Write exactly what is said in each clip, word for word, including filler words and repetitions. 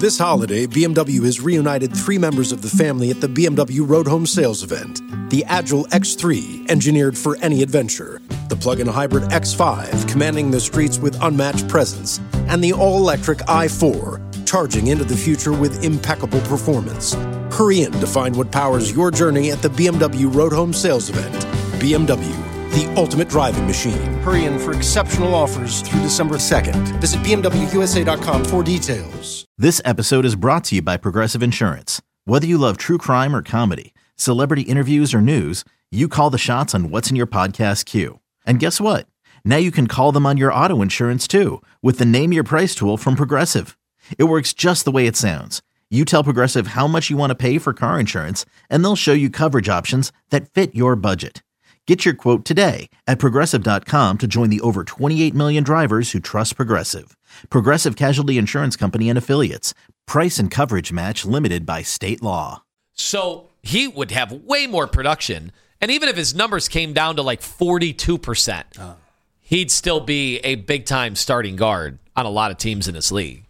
This holiday, B M W has reunited three members of the family at the B M W Road Home Sales event. The Agile X three, engineered for any adventure. The plug-in hybrid X five, commanding the streets with unmatched presence. And the all-electric i four, charging into the future with impeccable performance. Hurry in to find what powers your journey at the B M W Road Home Sales event. B M W, the ultimate driving machine. Hurry in for exceptional offers through December second. Visit B M W U S A dot com for details. This episode is brought to you by Progressive Insurance. Whether you love true crime or comedy, celebrity interviews or news, you call the shots on what's in your podcast queue. And guess what? Now you can call them on your auto insurance too with the Name Your Price tool from Progressive. It works just the way it sounds. You tell Progressive how much you want to pay for car insurance, and they'll show you coverage options that fit your budget. Get your quote today at Progressive dot com to join the over twenty-eight million drivers who trust Progressive. Progressive Casualty Insurance Company and Affiliates. Price and coverage match limited by state law. So he would have way more production, and even if his numbers came down to like forty-two percent, oh. he'd still be a big-time starting guard on a lot of teams in this league.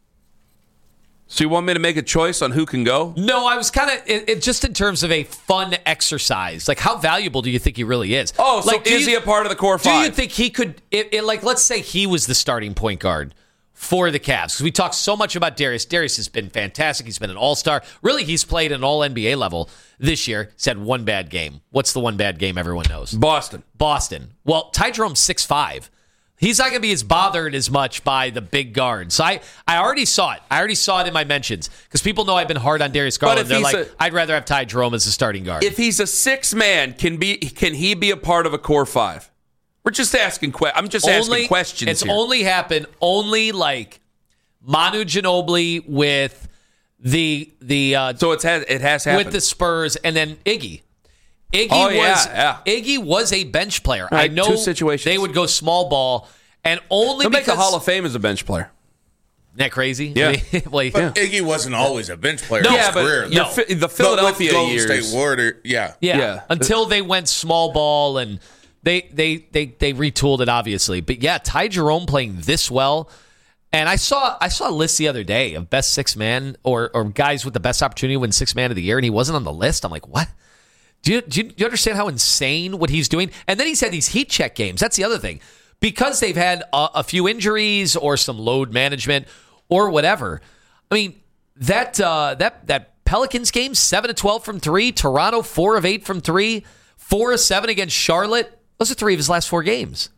So you want me to make a choice on who can go? No, I was kind of it, it, just in terms of a fun exercise. Like, how valuable do you think he really is? Oh, so like, is you, he a part of the core five? Do you think he could, it, it, like, let's say he was the starting point guard for the Cavs? Because we talk so much about Darius. Darius has been fantastic. He's been an all-star. Really, he's played an all-N B A level this year. He's had one bad game. What's the one bad game everyone knows? Boston. Boston. Well, Ty Jerome's six five. He's not going to be as bothered as much by the big guard. So I, I already saw it. I already saw it in my mentions because people know I've been hard on Darius Garland. They're like, a, I'd rather have Ty Jerome as a starting guard. If he's a six man, can be can he be a part of a core five? We're just asking. Que- I'm just only, asking questions. It's here. only happened only like Manu Ginobili with the the. Uh, so it's has it has happened with the Spurs and then Iggy. Iggy oh, was yeah, yeah. Iggy was a bench player. Right, I know two situations. They would go small ball, and only He'll because make the Hall of Fame as a bench player. Isn't that crazy? Yeah. well, but yeah. Iggy wasn't always a bench player no, in yeah, his career. No, the, the Philadelphia Golden years. State Warrior, yeah. yeah, yeah. Until they went small ball and they they they they retooled it, obviously. But yeah, Ty Jerome playing this well. And I saw I saw a list the other day of best six man or or guys with the best opportunity to win six man of the year, and he wasn't on the list. I'm like, what? Do you, do you, do you understand how insane what he's doing? And then he's had these heat check games. That's the other thing. Because they've had a, a few injuries or some load management or whatever. I mean, that uh, that that Pelicans game, seven of twelve from three. Toronto, four of eight from three. four of seven against Charlotte. Those are three of his last four games.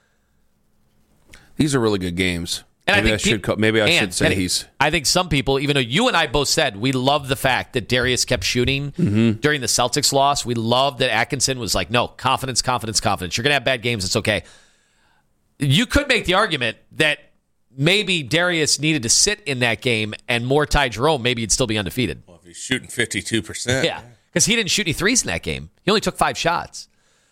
These are really good games. And maybe I, I think should. Maybe I and, should say and he's. I think some people, even though you and I both said we love the fact that Darius kept shooting mm-hmm. during the Celtics loss. We love that Atkinson was like, no, confidence, confidence, confidence. You're gonna have bad games. It's okay. You could make the argument that maybe Darius needed to sit in that game and more Ty Jerome, maybe he'd still be undefeated. Well, if he's shooting fifty-two percent. Yeah, because he didn't shoot any threes in that game. He only took five shots.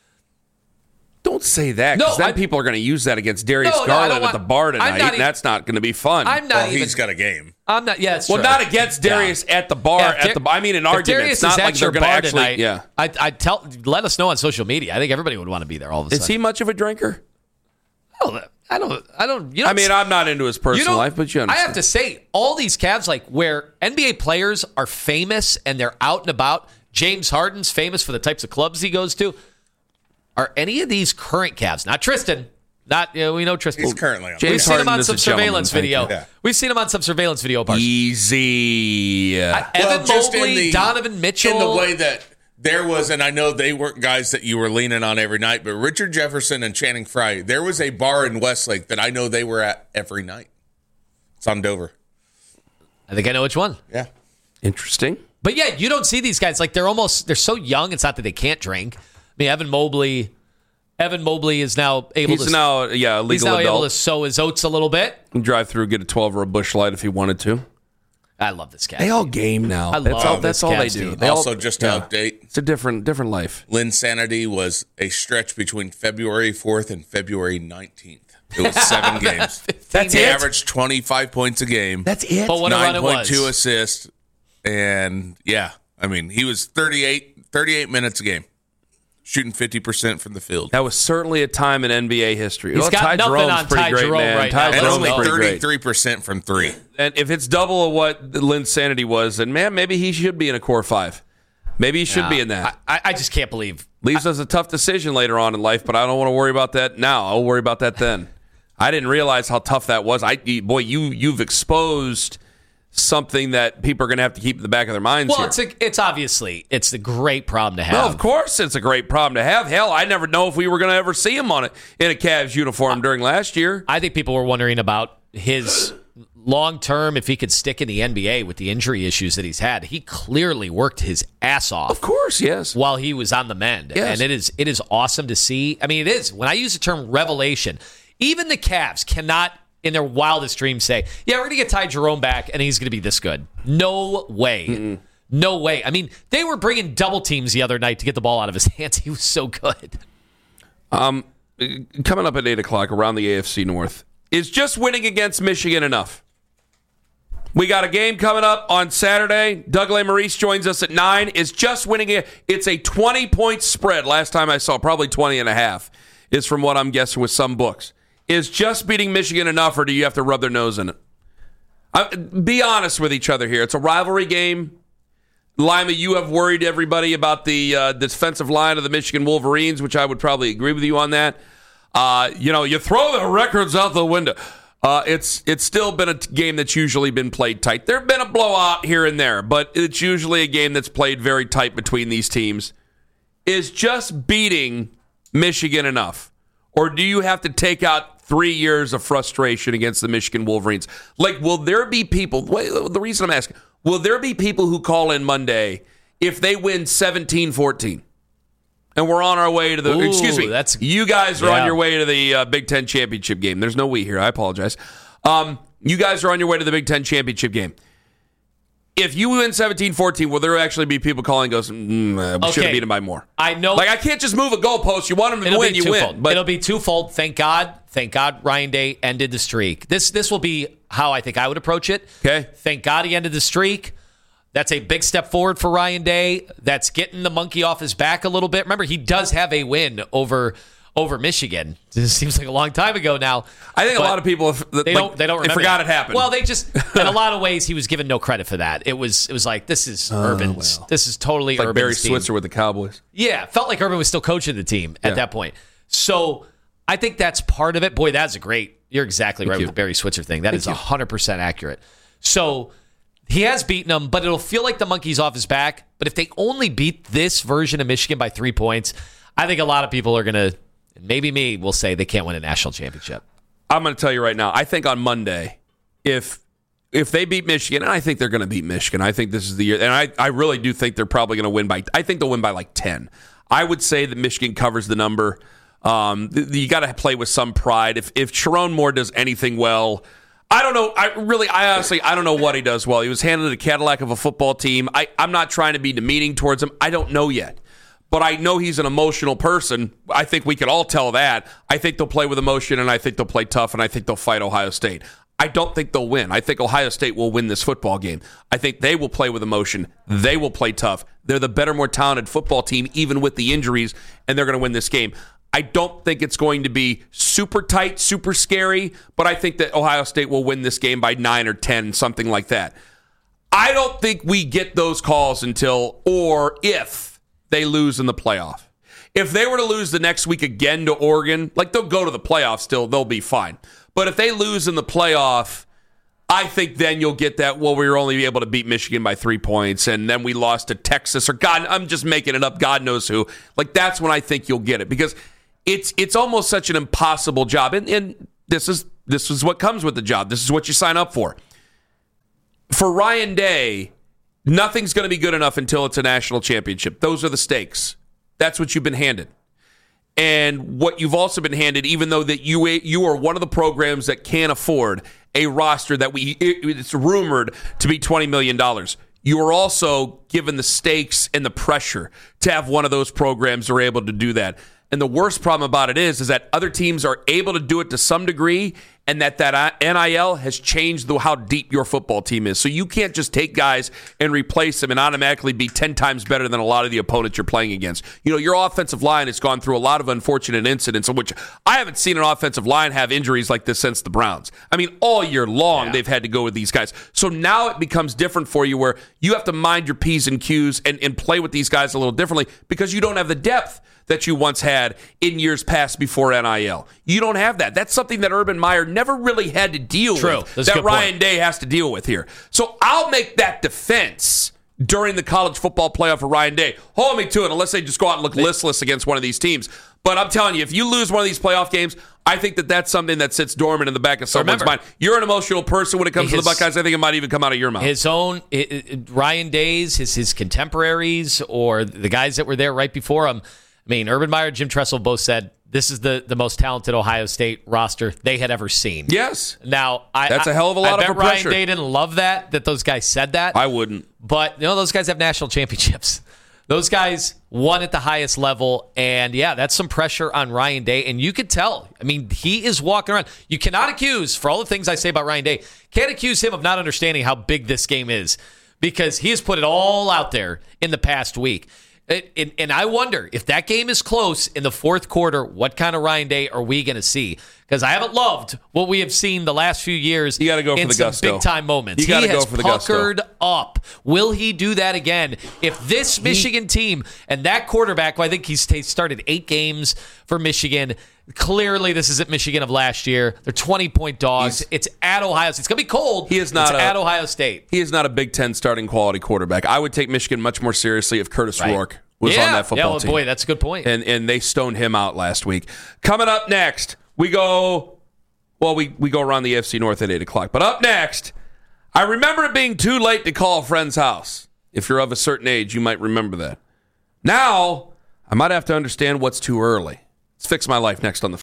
Don't say that, because no, then I, people are going to use that against Darius no, no, Garland want, at the bar tonight, not and that's even, not going to be fun. I'm not well, even, he's got a game. I'm not. Yeah, that's well, true. not against Darius yeah. at the bar. Yeah, at the, I mean, an argument. It's not like they're going to actually. Tonight, yeah, I, I tell. Let us know on social media. I think everybody would want to be there all of a sudden. Is he much of a drinker? Oh, I don't. I don't. You know, I mean, I'm not into his personal life, but you understand. I have to say, all these Cavs, like where N B A players are famous and they're out and about. James Harden's famous for the types of clubs he goes to. Are any of these current Cavs? Not Tristan. Not you know, we know Tristan. He's currently on. We've James seen Harden him on is some a gentleman, surveillance video. Yeah. We've seen him on some surveillance video. Parts. Easy. Uh, well, Evan just Mobley, in the, Donovan Mitchell. In the way that there was, and I know they weren't guys that you were leaning on every night, but Richard Jefferson and Channing Frye, there was a bar in Westlake that I know they were at every night. It's on Dover. I think I know which one. Yeah. Interesting. But yeah, you don't see these guys like they're almost they're so young. It's not that they can't drink. I mean, Evan Mobley. Evan Mobley is now able he's to. now, yeah, legal he's now adult. able to sow his oats a little bit. Drive through, get a twelve or a Busch Light if he wanted to. I love this guy. They all game now. I that's love all, that's this all they Cavs do. team. They also, all, just to yeah. update, it's a different different life. Linsanity was a stretch between February fourth and February nineteenth. It was seven games. That's he it? averaged twenty-five points a game. That's it? But what a run it nine point two was. assists. And, yeah, I mean, he was thirty-eight, thirty-eight minutes a game. shooting fifty percent from the field. That was certainly a time in N B A history. He's well, got Ty nothing Jerome's on pretty Ty great, Jerome man. right Ty now. And Jerome's only pretty great. thirty-three percent from three. And if it's double of what Lynn's sanity was, then, man, maybe he should be in a core five. Maybe he should Yeah, be in that. I, I just can't believe. Leaves us a tough decision later on in life, but I don't want to worry about that now. I'll worry about that then. I didn't realize how tough that was. I boy, you you've exposed something that people are going to have to keep in the back of their minds. Well, here. it's a, it's obviously it's a great problem to have. Well, of course, it's a great problem to have. Hell, I never know if we were going to ever see him on it in a Cavs uniform during last year. I think people were wondering about his long term, if he could stick in the N B A with the injury issues that he's had. He clearly worked his ass off. Of course, yes. While he was on the mend. Yes. And it is it is awesome to see. I mean, it is. When I use the term revelation, even the Cavs cannot, in their wildest dreams, say, yeah, we're going to get Ty Jerome back, and he's going to be this good. No way. Mm-mm. No way. I mean, they were bringing double teams the other night to get the ball out of his hands. He was so good. Um, coming up at eight o'clock around the A F C North, is just winning against Michigan enough? We got a game coming up on Saturday. Doug Maurice joins us at nine. Is just winning it? It's a twenty-point spread. Last time I saw, probably twenty and a half, is from what I'm guessing with some books. Is just beating Michigan enough, or do you have to rub their nose in it? I, be honest with each other here. It's a rivalry game. Lima, you have worried everybody about the uh, defensive line of the Michigan Wolverines, which I would probably agree with you on that. Uh, you know, you throw the records out the window. Uh, it's it's still been a t- game that's usually been played tight. There have been a blowout here and there, but it's usually a game that's played very tight between these teams. Is just beating Michigan enough? Or do you have to take out three years of frustration against the Michigan Wolverines? Like, will there be people, wait, the reason I'm asking, will there be people who call in Monday if they win seventeen fourteen? And we're on our way to the, Ooh, excuse me, that's, you guys are yeah. on your way to the uh, Big Ten championship game. There's no we here. I apologize. Um, you guys are on your way to the Big Ten championship game. If you win seventeen fourteen, will there actually be people calling and goes, mm, uh, we okay. should have beat them by more? I know. Like, I can't just move a goalpost. You want them to It'll win, be you twofold. win. But it'll be twofold. Thank God. Thank God Ryan Day ended the streak. This this will be how I think I would approach it. Okay. Thank God he ended the streak. That's a big step forward for Ryan Day. That's getting the monkey off his back a little bit. Remember, he does have a win over over Michigan. This seems like a long time ago now. I think a lot of people have, they like, don't they don't remember they forgot that. it happened. Well, they just in a lot of ways he was given no credit for that. It was it was like this is Oh, Urban's. well. This is totally It's like Urban's Barry team. Switzer with the Cowboys. Yeah, felt like Urban was still coaching the team at Yeah. that point. So I think that's part of it. Boy, that's a great. You're exactly right you. with the Barry Switzer thing. That Thank is you. one hundred percent accurate. So he has beaten them, but it'll feel like the monkey's off his back. But if they only beat this version of Michigan by three points, I think a lot of people are going to, maybe me, will say they can't win a national championship. I'm going to tell you right now, I think on Monday, if if they beat Michigan, and I think they're going to beat Michigan, I think this is the year, and I, I really do think they're probably going to win by, I think they'll win by like ten. I would say that Michigan covers the number. Um, you got to play with some pride. If if Sharon Moore does anything well, I don't know. I really, I honestly, I don't know what he does well. He was handed a Cadillac of a football team. I, I'm not trying to be demeaning towards him. I don't know yet. But I know he's an emotional person. I think we could all tell that. I think they'll play with emotion, and I think they'll play tough, and I think they'll fight Ohio State. I don't think they'll win. I think Ohio State will win this football game. I think they will play with emotion. They will play tough. They're the better, more talented football team, even with the injuries, and they're going to win this game. I don't think it's going to be super tight, super scary, but I think that Ohio State will win this game by nine or ten, something like that. I don't think we get those calls until, or if they lose in the playoff. If they were to lose the next week again to Oregon, like they'll go to the playoff still, they'll be fine. But if they lose in the playoff, I think then you'll get that, well, we were only able to beat Michigan by three points, and then we lost to Texas, or God, I'm just making it up, God knows who. Like, that's when I think you'll get it, because it's it's almost such an impossible job. And, and this is this is what comes with the job. This is what you sign up for. For Ryan Day, nothing's going to be good enough until it's a national championship. Those are the stakes. That's what you've been handed. And what you've also been handed, even though that you you are one of the programs that can't afford a roster that we it's rumored to be twenty million dollars. You are also given the stakes and the pressure to have one of those programs that are able to do that. And the worst problem about it is, is that other teams are able to do it to some degree, and that that N I L has changed the, how deep your football team is. So you can't just take guys and replace them and automatically be ten times better than a lot of the opponents you're playing against. You know, your offensive line has gone through a lot of unfortunate incidents in which I haven't seen an offensive line have injuries like this since the Browns. I mean, all year long, yeah. they've had to go with these guys. So now it becomes different for you where you have to mind your P's and Q's and, and play with these guys a little differently because you don't have the depth that you once had in years past before N I L. You don't have that. That's something that Urban Meyer never really had to deal True. with. That's that Ryan point. Day has to deal with here. So I'll make that defense during the college football playoff for Ryan Day. Hold me to it, unless they just go out and look listless against one of these teams. But I'm telling you, if you lose one of these playoff games, I think that that's something that sits dormant in the back of someone's Remember, mind. You're an emotional person when it comes his, to the Buckeyes. I think it might even come out of your mouth. His own, it, it, Ryan Day's, his, his contemporaries, or the guys that were there right before him, I mean, Urban Meyer and Jim Tressel both said this is the, the most talented Ohio State roster they had ever seen. Yes. Now, I, that's a hell of a lot I of bet pressure. Ryan Day didn't love that, that those guys said that. I wouldn't. But, you know, those guys have national championships. Those guys won at the highest level, and, yeah, that's some pressure on Ryan Day, and you could tell. I mean, he is walking around. You cannot accuse, for all the things I say about Ryan Day, can't accuse him of not understanding how big this game is because he has put it all out there in the past week. It, it, and I wonder if that game is close in the fourth quarter, what kind of Ryan Day are we going to see? Because I haven't loved what we have seen the last few years. You got to go for in the some gusto. Big time moments. You got to he go has for the puckered gusto. up. Will he do that again? If this Michigan team and that quarterback, well, I think he's he's started eight games for Michigan. Clearly, this isn't Michigan of last year. They're twenty point dogs. He's, it's at Ohio State. It's going to be cold. He is not it's a, at Ohio State. He is not a Big Ten starting quality quarterback. I would take Michigan much more seriously if Curtis right. Rourke was yeah. on that football yeah, well, team. Boy, that's a good point. And and they stoned him out last week. Coming up next, we go, well, we, we go around the A F C North at eight o'clock. But up next, I remember it being too late to call a friend's house. If you're of a certain age, you might remember that. Now, I might have to understand what's too early. Let's fix my life next on the